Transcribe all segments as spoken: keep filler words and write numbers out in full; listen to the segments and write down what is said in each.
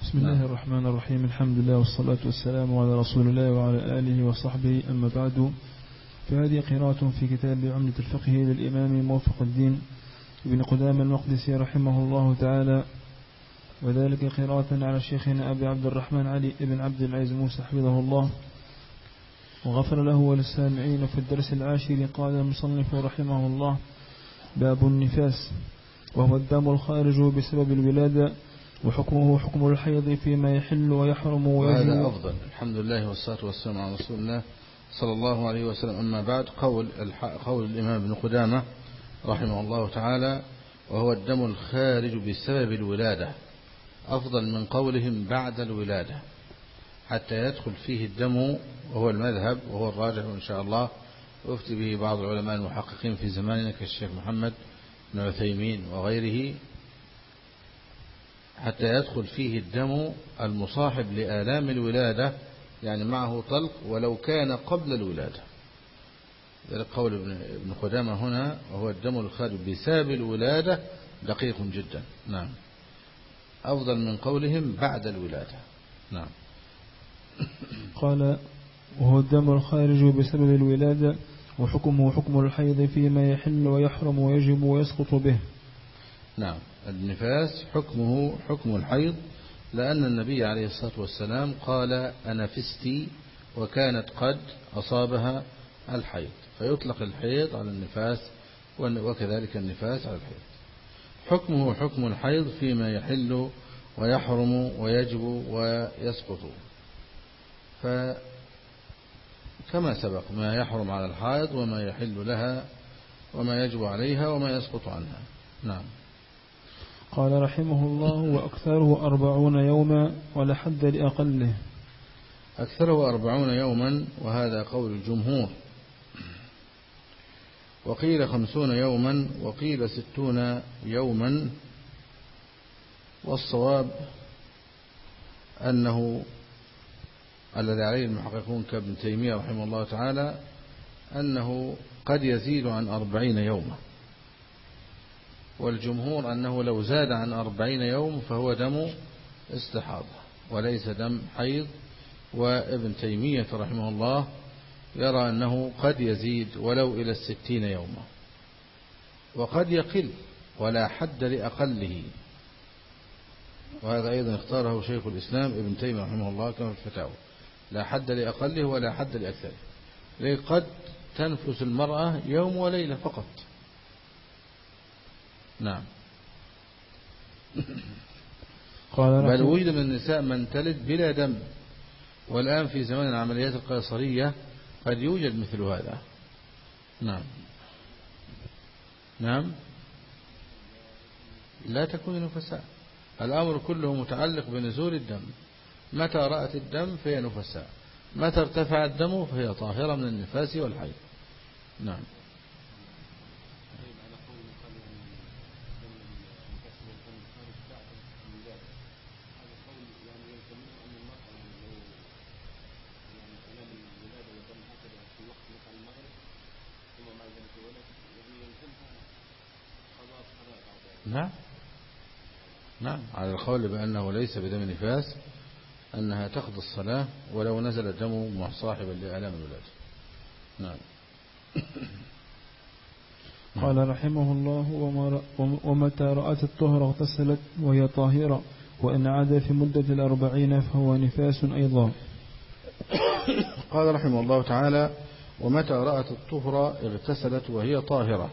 بسم الله نعم. الرحمن الرحيم. الحمد لله والصلاة والسلام على رسول الله وعلى آله وصحبه. أما بعد، فهذه قراءة في كتاب عمدة الفقه للإمام موفق الدين ابن قدامة المقدسي رحمه الله تعالى، وذلك قراءة على شيخنا أبي عبد الرحمن علي بن عبد العزيز موسى حفظه الله وغفر له وللسامعين. في الدرس العاشر قال المصنف رحمه الله: باب النفاس، وهو الدم الخارج بسبب الولادة، وحكمه حكم الحيض فيما يحل ويحرم ويجب. وهذا أفضل. الحمد لله والصلاة والسلام على رسول الله صلى الله عليه وسلم. أما بعد، قول, قول الإمام ابن قدامة رحمه الله تعالى: وهو الدم الخارج بسبب الولادة، أفضل من قولهم بعد الولادة، حتى يدخل فيه الدم، وهو المذهب وهو الراجح إن شاء الله، ويفتي به بعض العلماء المحققين في زماننا كالشيخ محمد بن عثيمين وغيره، حتى يدخل فيه الدم المصاحب لآلام الولادة، يعني معه طلق ولو كان قبل الولادة. ذلك قول ابن قدامة هنا: وهو الدم الخارج بسبب الولادة، دقيق جدا. نعم، أفضل من قولهم بعد الولادة. نعم. قال: وهو الدم الخارج بسبب الولادة، وحكمه حكم الحيض فيما يحل ويحرم ويجب ويسقط به. نعم، النفاس حكمه حكم الحيض، لأن النبي عليه الصلاة والسلام قال: أنفستي، وكانت قد أصابها الحيض، فيطلق الحيض على النفاس، وكذلك النفاس على الحيض. حكمه حكم الحيض فيما يحل ويحرم ويجب ويسقط، فكما سبق: ما يحرم على الحائض، وما يحل لها، وما يجب عليها، وما يسقط عنها. نعم. قال رحمه الله: وأكثره أربعون يوما ولا حد لأقله. أكثره أربعون يوما، وهذا قول الجمهور، وقيل خمسون يوما، وقيل ستون يوما، والصواب أنه الذي عليه المحققون كابن تيمية رحمه الله تعالى أنه قد يزيد عن أربعين يوما، والجمهور أنه لو زاد عن أربعين يوم فهو دم استحاضة وليس دم حيض. وابن تيمية رحمه الله يرى أنه قد يزيد ولو إلى الستين يوما، وقد يقل ولا حد لأقله، وهذا أيضا اختاره شيخ الإسلام ابن تيمية رحمه الله كما في الفتاوى: لا حد لأقله ولا حد لأكثره. قد تنفس المرأة يوم وليلة فقط. نعم. بل وجد من النساء من تلد بلا دم، والآن في زمان العمليات القيصرية قد يوجد مثل هذا. نعم. نعم، لا تكون نفساء. الأمر كله متعلق بنزول الدم. متى رأت الدم فهي نفساء، متى ارتفع الدم فهي طاهرة من النفاس والحيض. نعم. نعم نعم على القول بأنه ليس بدم نفاس، أنها تقضي الصلاة ولو نزل الدم مصاحبا لآلام الولادة. نعم. قال رحمه الله: ومتى رأت الطهر اغتسلت وهي طاهرة، وإن عاد في مدة الأربعين فهو نفاس أيضا. قال رحمه الله تعالى: ومتى رأت الطهر اغتسلت وهي طاهرة،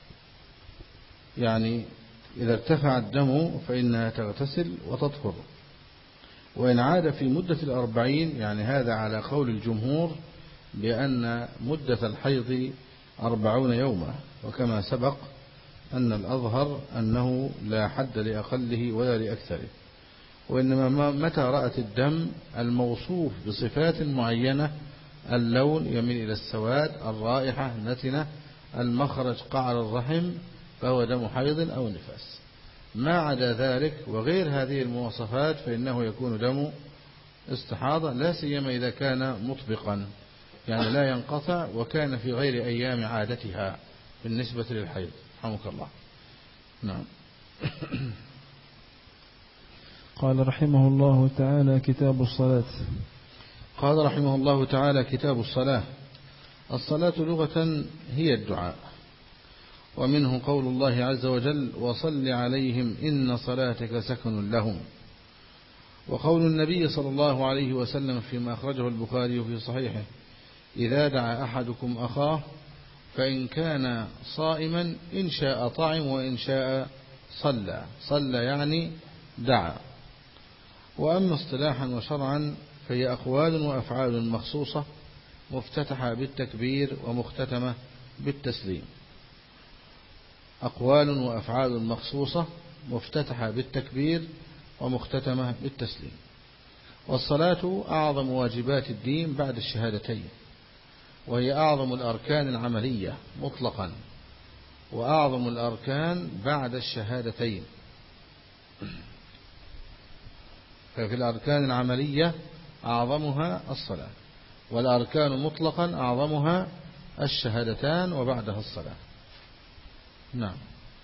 يعني إذا ارتفع الدم فإنها تغتسل وتطهر. وإن عاد في مدة الأربعين، يعني هذا على قول الجمهور بأن مدة الحيض أربعون يوما، وكما سبق أن الأظهر أنه لا حد لأقله ولا لأكثره، وإنما متى رأت الدم الموصوف بصفات معينة: اللون يميل إلى السواد، الرائحة نتنة، المخرج قعر الرحم، فهو دم حيض أو نفاس. ما عدا ذلك وغير هذه المواصفات فإنه يكون دم استحاضة، لا سيما إذا كان مطبقا، يعني لا ينقطع، وكان في غير أيام عادتها بالنسبة للحيض. رحمك الله. نعم. قال رحمه الله تعالى كتاب الصلاة. قال رحمه الله تعالى كتاب الصلاة. الصلاة لغة هي الدعاء، ومنه قول الله عز وجل وصل عليهم إن صلاتك سكن لهم، وقول النبي صلى الله عليه وسلم فيما أخرجه البخاري في صحيحه إذا دعا أحدكم أخاه فإن كان صائما إن شاء طعم وإن شاء صلى. صلى يعني دعا. وأما اصطلاحا وشرعا فهي أقوال وأفعال مخصوصة مفتتحة بالتكبير ومختتمة بالتسليم. أقوال وأفعال مخصوصة مفتتحة بالتكبير ومختتمة بالتسليم. والصلاة أعظم واجبات الدين بعد الشهادتين، وهي أعظم الأركان العملية مطلقا، وأعظم الأركان بعد الشهادتين. ففي الأركان العملية أعظمها الصلاة، والأركان مطلقا أعظمها الشهادتان وبعدها الصلاة. نعم.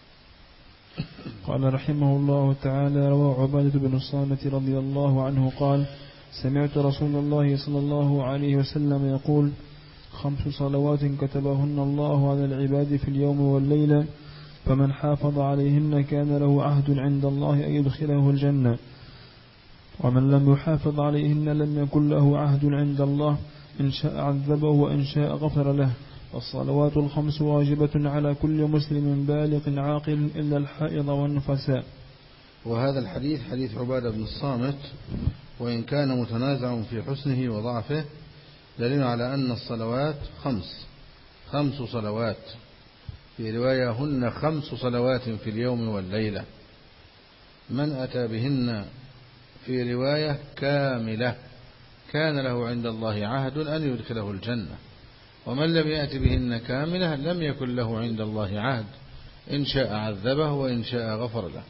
قال رحمه الله تعالى رواه عبادة بن الصامت رضي الله عنه قال سمعت رسول الله صلى الله عليه وسلم يقول خمس صلوات كتبهن الله على العباد في اليوم والليلة فمن حافظ عليهن كان له عهد عند الله أن يدخله الجنة، ومن لم يحافظ عليهن لم يكن له عهد عند الله إن شاء عذبه وإن شاء غفر له. والصلوات الخمس واجبة على كل مسلم بالغ عاقل إلا الحائض والنفساء. وهذا الحديث حديث عبادة بن الصامت، وإن كان متنازع في حسنه وضعفه، دليل على أن الصلوات خمس خمس صلوات، في رواية هن خمس صلوات في اليوم والليلة. من أتى بهن في رواية كاملة كان له عند الله عهد أن يدخله الجنة، ومن لم يأت بهن كاملة لم يكن له عند الله عهد إن شاء عذبه وإن شاء غفر له.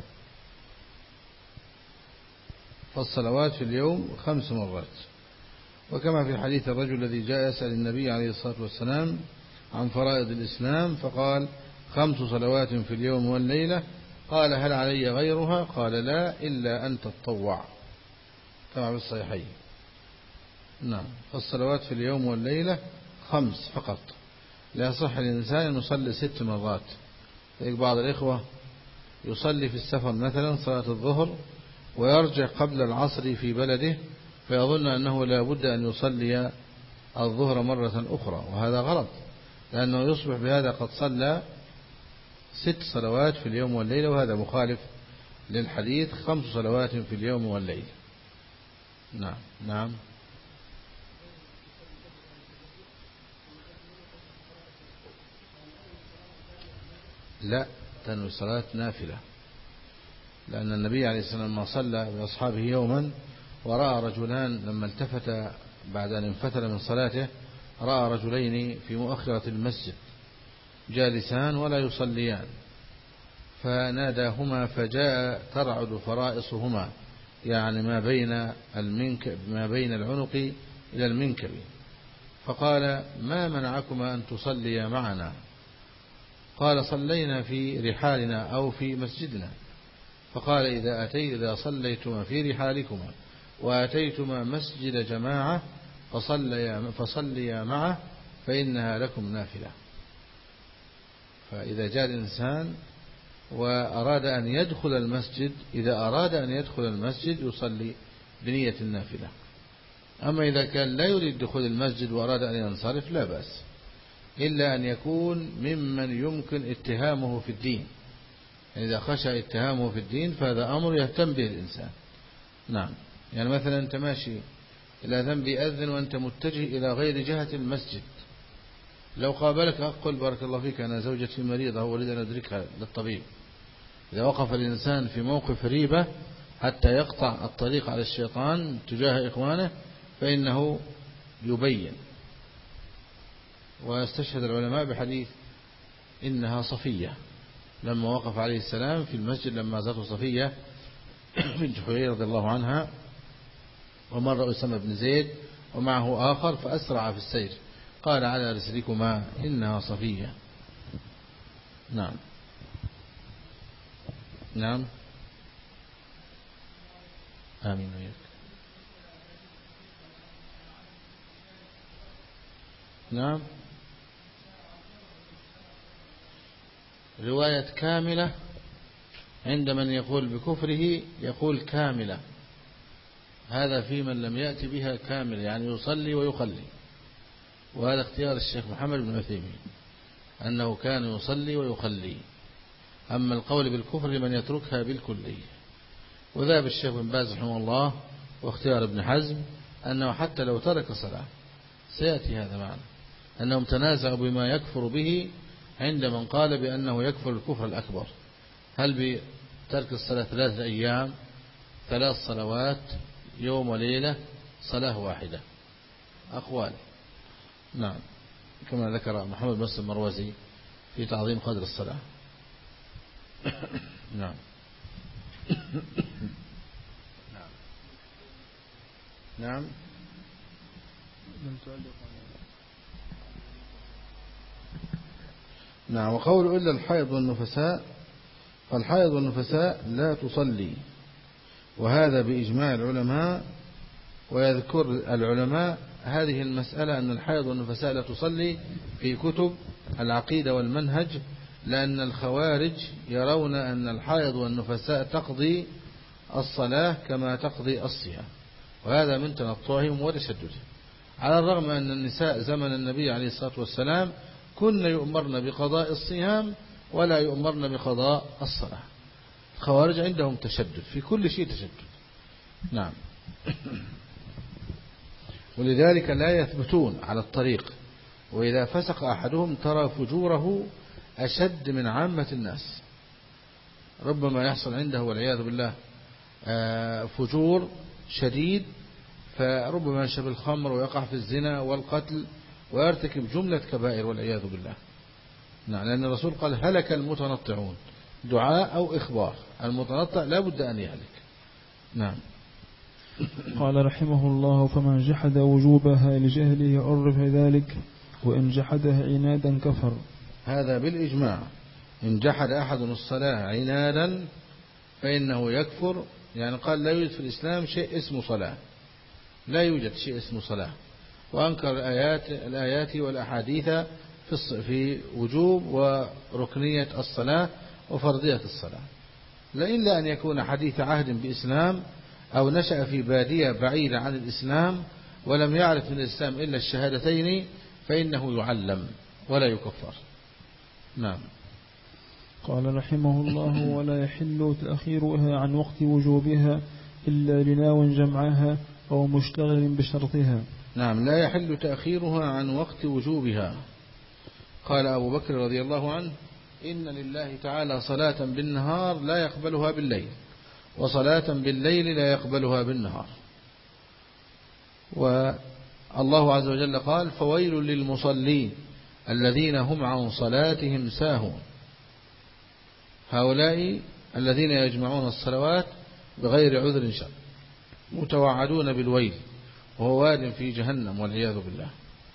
فالصلوات في اليوم خمس مرات. وكما في حديث الرجل الذي جاء يسأل النبي عليه الصلاة والسلام عن فرائض الإسلام فقال خمس صلوات في اليوم والليلة، قال هل علي غيرها؟ قال لا إلا أن تتطوع، كما في الصحيحين. نعم. فالصلوات في اليوم والليلة خمس فقط. لا يصح الإنسان أن يصلي ست مرات. بعض الإخوة يصلي في السفر مثلا صلاة الظهر ويرجع قبل العصر في بلده فيظن أنه لا بد أن يصلي الظهر مرة أخرى، وهذا غلط، لأنه يصبح بهذا قد صلى ست صلوات في اليوم والليلة، وهذا مخالف للحديث خمس صلوات في اليوم والليلة. نعم. نعم. لا، تنوي صلاة نافلة، لأن النبي عليه الصلاة والسلام صلى بأصحابه يوما ورأى رجلان لما التفت بعد أن انفتل من صلاته رأى رجلين في مؤخرة المسجد جالسان ولا يصليان، فناداهما فجاء ترعد فرائصهما، يعني ما بين المنكب ما بين العنق إلى المنكب، فقال ما منعكما أن تصليا معنا؟ قال صلينا في رحالنا أو في مسجدنا. فقال إذا أتيت إذا صليتما في رحالكما وأتيتما مسجد جماعة فصليا فصليا معه فإنها لكم نافلة. فإذا جاء الإنسان وأراد أن يدخل المسجد، إذا أراد أن يدخل المسجد يصلي بنية النافلة. أما إذا كان لا يريد دخول المسجد وأراد أن ينصرف لا بأس، إلا أن يكون ممن يمكن اتهامه في الدين. إذا خشى اتهامه في الدين فهذا أمر يهتم به الإنسان. نعم. يعني مثلا أنت ماشي إلى ذنب أذن وأنت متجه إلى غير جهة المسجد، لو قابلك أقول بارك الله فيك أنا زوجتي مريضة وأريد أن أدركها للطبيب، إذا وقف الإنسان في موقف ريبة حتى يقطع الطريق على الشيطان تجاه إخوانه فإنه يبين. ويستشهد العلماء بحديث إنها صفية لما وقف عليه السلام في المسجد لما زارته صفية بنت حيي رضي الله عنها، ومر أسامة بن زيد ومعه آخر فأسرع في السير، قال على رسلكما إنها صفية. نعم. نعم. آمين وياك. نعم. رواية كاملة عند من يقول بكفره يقول كاملة، هذا في من لم يأتي بها كاملة يعني يصلي ويخلي، وهذا اختيار الشيخ محمد بن عثيمين أنه كان يصلي ويخلي. أما القول بالكفر لمن يتركها بالكلية، وذهب الشيخ بن باز رحمه الله واختيار ابن حزم أنه حتى لو ترك صلاة، سيأتي هذا معنا، أنهم تنازعوا بما يكفر به عند من قال بأنه يكفر الكفر الأكبر، هل بترك الصلاة ثلاثة أيام، ثلاث صلوات، يوم وليلة، صلاة واحدة، أقوال. نعم، كما ذكر محمد بن المروزي في تعظيم قدر الصلاة. نعم. نعم. نعم. وقول إلا الحائض والنفساء، فالحائض والنفساء لا تصلي، وهذا بإجماع العلماء. ويذكر العلماء هذه المسألة أن الحائض والنفساء لا تصلي في كتب العقيدة والمنهج، لأن الخوارج يرون أن الحائض والنفساء تقضي الصلاة كما تقضي الصيام، وهذا من تنطعهم وتشددهم، على الرغم أن النساء زمن النبي عليه الصلاة والسلام كن يؤمرن بقضاء الصيام ولا يؤمرن بقضاء الصلاة. الخوارج عندهم تشدد في كل شيء، تشدد. نعم. ولذلك لا يثبتون على الطريق، وإذا فسق أحدهم ترى فجوره أشد من عامة الناس، ربما يحصل عنده والعياذ بالله فجور شديد، فربما يشرب الخمر ويقع في الزنا والقتل ويرتكب جملة كبائر والعياذ بالله. نعم، لأن الرسول قال هلك المتنطعون، دعاء أو إخبار، المتنطع لا بد أن يهلك. نعم. قال رحمه الله: فمن جحد وجوبها لجهله عرف ذلك، وإن جحدها عنادا كفر. هذا بالإجماع، إن جحد أحد الصلاة عنادا فإنه يكفر. يعني قال لا يوجد في الإسلام شيء اسمه صلاة، لا يوجد شيء اسمه صلاة، وأنكر الآيات, الآيات والأحاديث في, في وجوب وركنية الصلاة وفرضية الصلاة، لا إلا أن يكون حديث عهد بإسلام أو نشأ في بادية بعيدة عن الإسلام ولم يعرف من الإسلام إلا الشهادتين، فإنه يعلم ولا يكفر. نعم. قال رحمه الله: ولا يحل تأخيرها عن وقت وجوبها إلا لناو جمعها أو مشتغل بشرطها. نعم، لا يحل تأخيرها عن وقت وجوبها. قال أبو بكر رضي الله عنه: إن لله تعالى صلاة بالنهار لا يقبلها بالليل، وصلاة بالليل لا يقبلها بالنهار. والله عز وجل قال: فويل للمصلين الذين هم عن صلاتهم ساهون. هؤلاء الذين يجمعون الصلوات بغير عذر شرعي متوعدون بالويل، وهو واد في جهنم والعياذ بالله.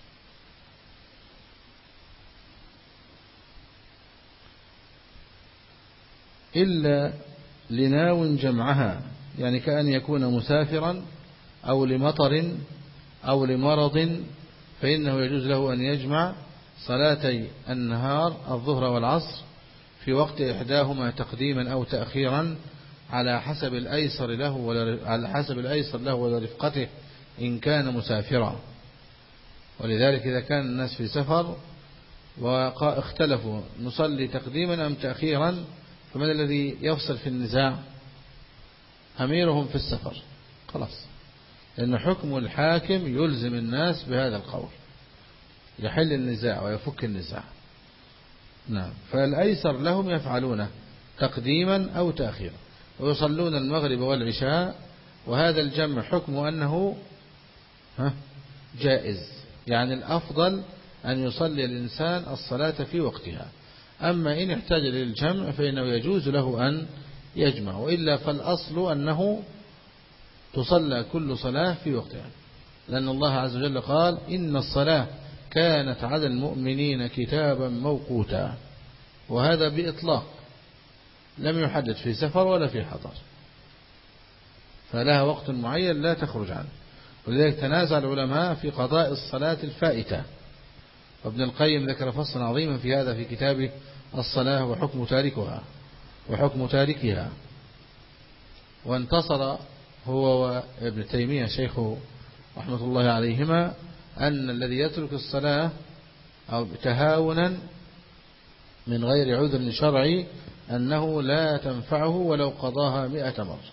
إلا لناو جمعها، يعني كأن يكون مسافرا أو لمطر أو لمرض، فإنه يجوز له أن يجمع صلاتي النهار الظهر والعصر في وقت إحداهما تقديما أو تأخيرا على حسب الأيسر له على حسب الأيسر له ولرفقته إن كان مسافرا. ولذلك إذا كان الناس في سفر واختلفوا نصلي تقديما أم تأخيرا، فمن الذي يفصل في النزاع؟ أميرهم في السفر، خلاص، لأن حكم الحاكم يلزم الناس بهذا القول، يحل النزاع ويفك النزاع. نعم. فالأيسر لهم يفعلونه تقديما أو تأخيرا، ويصلون المغرب والعشاء، وهذا الجمع حكم أنه جائز، يعني الأفضل أن يصلي الإنسان الصلاة في وقتها. أما إن احتاج للجمع فإنه يجوز له أن يجمع، وإلا فالأصل أنه تصلى كل صلاة في وقتها، لأن الله عز وجل قال: إن الصلاة كانت على المؤمنين كتابا موقوتا، وهذا بإطلاق، لم يحدد في سفر ولا في حضر. فلها وقت معين لا تخرج عنه. ولذلك تنازع العلماء في قضاء الصلاة الفائتة، وابن القيم ذكر فصلا عظيما في هذا في كتابه الصلاة وحكم تاركها وحكم تاركها. وانتصر هو وابن تيمية شيخه رحمة الله عليهما أن الذي يترك الصلاة أو تهاونا من غير عذر شرعي أنه لا تنفعه ولو قضاها مئة مرة،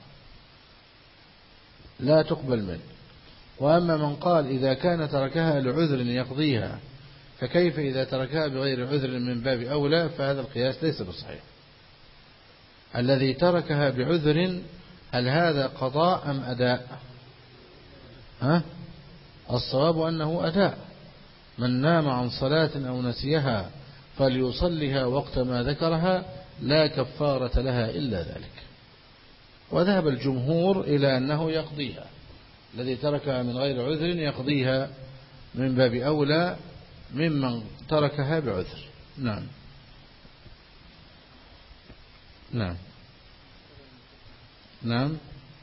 لا تقبل منه. وأما من قال إذا كان تركها لعذر يقضيها فكيف إذا تركها بغير عذر من باب أولى، فهذا القياس ليس بصحيح. الذي تركها بعذر هل هذا قضاء أم أداء؟ ها؟ الصواب أنه أداء. من نام عن صلاة أو نسيها فليصلها وقت ما ذكرها لا كفارة لها إلا ذلك. وذهب الجمهور إلى أنه يقضيها، الذي تركها من غير عذر يقضيها من باب أولى ممن تركها بعذر. نعم نعم نعم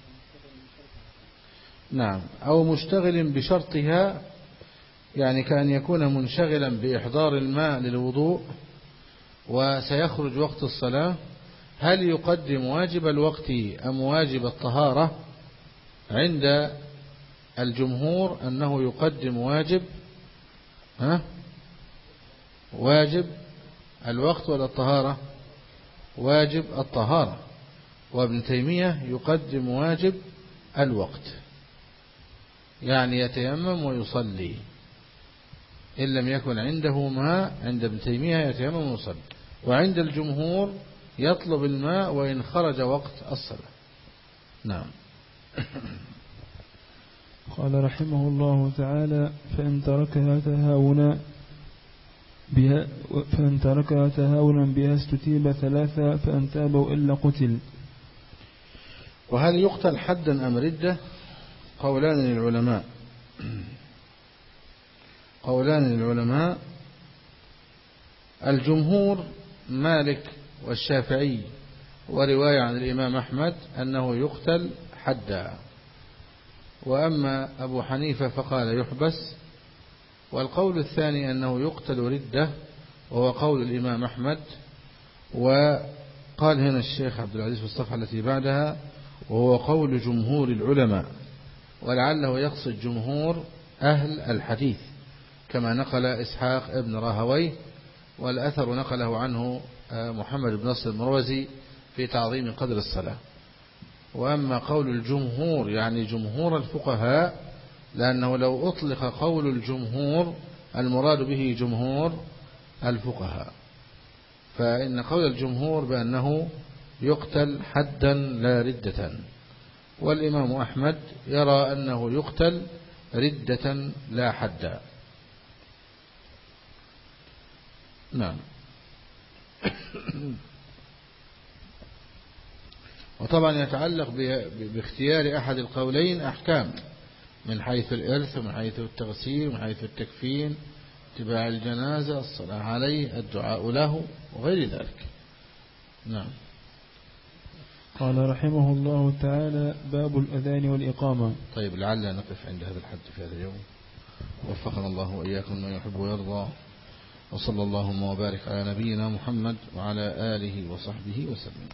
نعم أو مشتغل بشرطها، يعني كأن يكون منشغلا بإحضار الماء للوضوء وسيخرج وقت الصلاة، هل يقدم واجب الوقت أم واجب الطهارة؟ عند الجمهور أنه يقدم واجب ها واجب الوقت ولا الطهارة؟ واجب الطهارة. وابن تيمية يقدم واجب الوقت، يعني يتيمم ويصلي إن لم يكن عنده ماء. عند ابن تيمية يتيمم ويصلي، وعند الجمهور يطلب الماء وإن خرج وقت الصلاة. نعم. قال رحمه الله تعالى: فإن تركها تهاونا بها فإن تركها تهاونا بها استتيب ثلاثة، فإن تاب وإلا قتل. وهل يقتل حدا أم ردة؟ قولان للعلماء قولان للعلماء الجمهور مالك والشافعي ورواية عن الإمام أحمد أنه يقتل حدا، وأما أبو حنيفة فقال يحبس. والقول الثاني أنه يقتل ردة، وهو قول الإمام أحمد. وقال هنا الشيخ عبد العزيز في الصفحة التي بعدها: وهو قول جمهور العلماء، ولعله يقصد جمهور أهل الحديث، كما نقل إسحاق ابن راهويه، والأثر نقله عنه محمد بن نصر المروزي في تعظيم قدر الصلاة. وأما قول الجمهور يعني جمهور الفقهاء، لأنه لو أطلق قول الجمهور المراد به جمهور الفقهاء، فإن قول الجمهور بأنه يقتل حدا لا ردة، والإمام أحمد يرى أنه يقتل ردة لا حدا. نعم. وطبعا يتعلق باختيار أحد القولين أحكام، من حيث الإرث ومن حيث التغسيل ومن حيث التكفين، اتباع الجنازة، الصلاة عليه، الدعاء له، وغير ذلك. نعم. قال رحمه الله تعالى: باب الأذان والإقامة. طيب، لعل نقف عند هذا الحد في هذا اليوم، وفقنا الله وإياكم ما يحب ويرضى، وصلى اللهم وبارك على نبينا محمد وعلى آله وصحبه وسلم.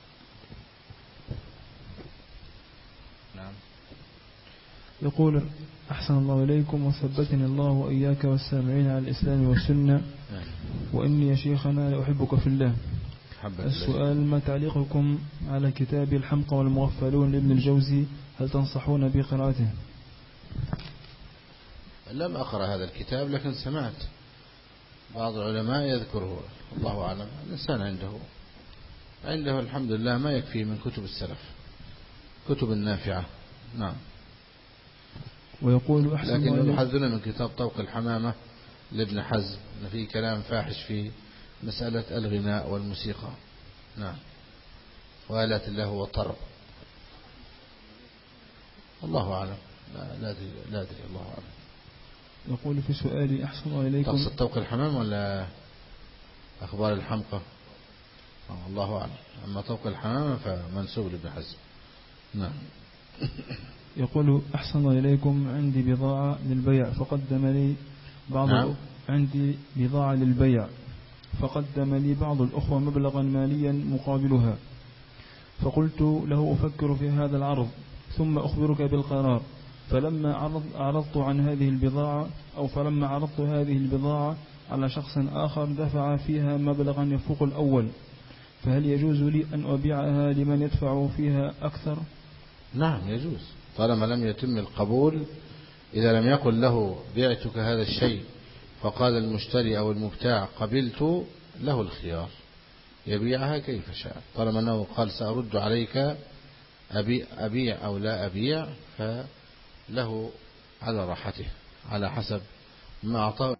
نعم. يقول: أحسن الله إليكم وثبتني الله وإياك والسامعين على الإسلام والسنة، وإني يا شيخنا لأحبك في الله. السؤال: ما تعليقكم على كتاب الحمقى والمغفلون لابن الجوزي؟ هل تنصحون بقراءته؟ لم أقرأ هذا الكتاب، لكن سمعت بعض العلماء يذكره. الله أعلم. الإنسان عنده عنده الحمد لله ما يكفي من كتب السلف، كتب النافعة. نعم. ويقول: أحسن الله لكن يحذرنا من كتاب طوق الحمامة لابن حزم، أن فيه كلام فاحش في مسألة الغناء والموسيقى. نعم. وآلات الله والطرب. الله أعلم. لا لا أدري لا أدري الله أعلم. يقول في سؤالي: أحسن الله إليكم. تقصد طوق الحمام ولا أخبار الحمقى؟ الله أعلم. أما طوق الحمام فمنسوب لابن حزم. نعم. يقول أحسن إليكم، عندي بضاعة للبيع فقدم لي بعض نعم. عندي بضاعة للبيع فقدم لي بعض الأخوة مبلغا ماليا مقابلها، فقلت له أفكر في هذا العرض ثم أخبرك بالقرار. فلما عرض عرضت عن هذه البضاعة أو فلما عرضت هذه البضاعة على شخص آخر دفع فيها مبلغا يفوق الأول، فهل يجوز لي أن أبيعها لمن يدفع فيها أكثر؟ نعم يجوز، طالما لم يتم القبول. إذا لم يقل له بعتك هذا الشيء فقال المشتري أو المبتاع قبلت، له الخيار يبيعها كيف شاء، طالما أنه قال سأرد عليك أبيع, أبيع أو لا أبيع، فله على راحته على حسب ما أعطاه.